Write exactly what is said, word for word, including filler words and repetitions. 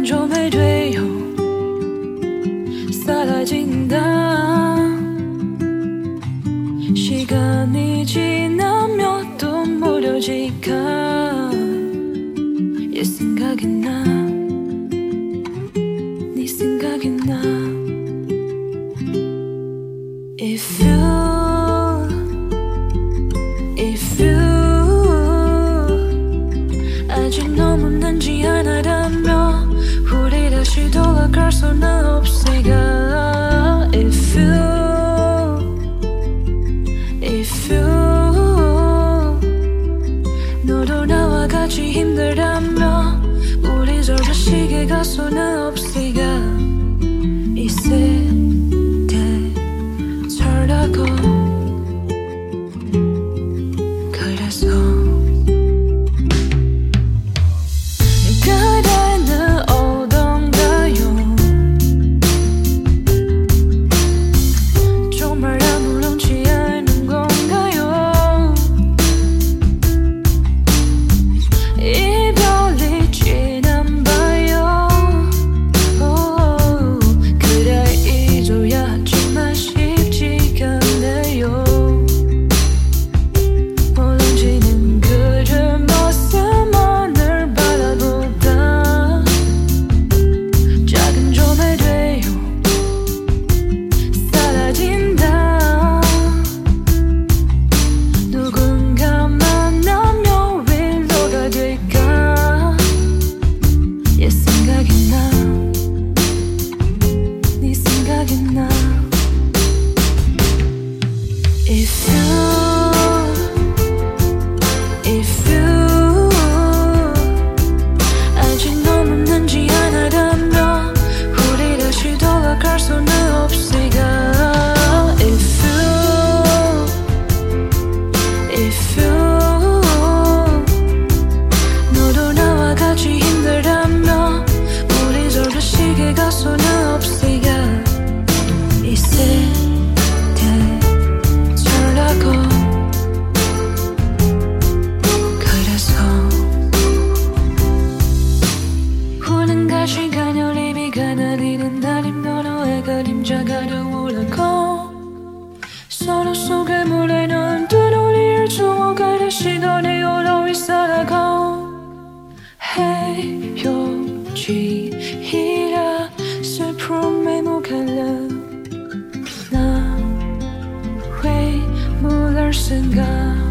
좀 해돼요. 사라진다. 시간이 지나면 또 무뎌질까. 얘 생각이 나. 네 생각이 나. If you, if you 아직 너무 난지 않아라며 우리 다시 돌아갈 수는 없을까. If you, if you 너도 나와 같이 힘들다며 우리 서로 시계 갈 수는 없을까. 이 세대 철라고 그래서 그대는 어떤가요? 정말 아무렇지 않은 건가요? 이별이 지나봐요. 오, 그래 잊어야지만 쉽지가 않네요. 멀어지는 그대 모습만을 바라보다 작은 좀 해돼요. 사라진다. 누군가 만나면 위로가 될까. 얘 생각이 나. 네 생각이 나. If you, if you 아직 너무 난지 않아라며 우리 다시 돌아갈 수는 없을까. If you, if you 너도 나와 같이 힘들다며 우리 서로 시계 갈 수는 없을까. 이 세대 철라고 그래서 후는가 시간이 흘림이 가나리는 날이면 너의 그림자가 되오라고 서로 속에 물에는 뜨거울 주워가려 시도내어 너희 살아가. 헤어지이라 슬픔에 목할라. 나 왜 몰랄 생각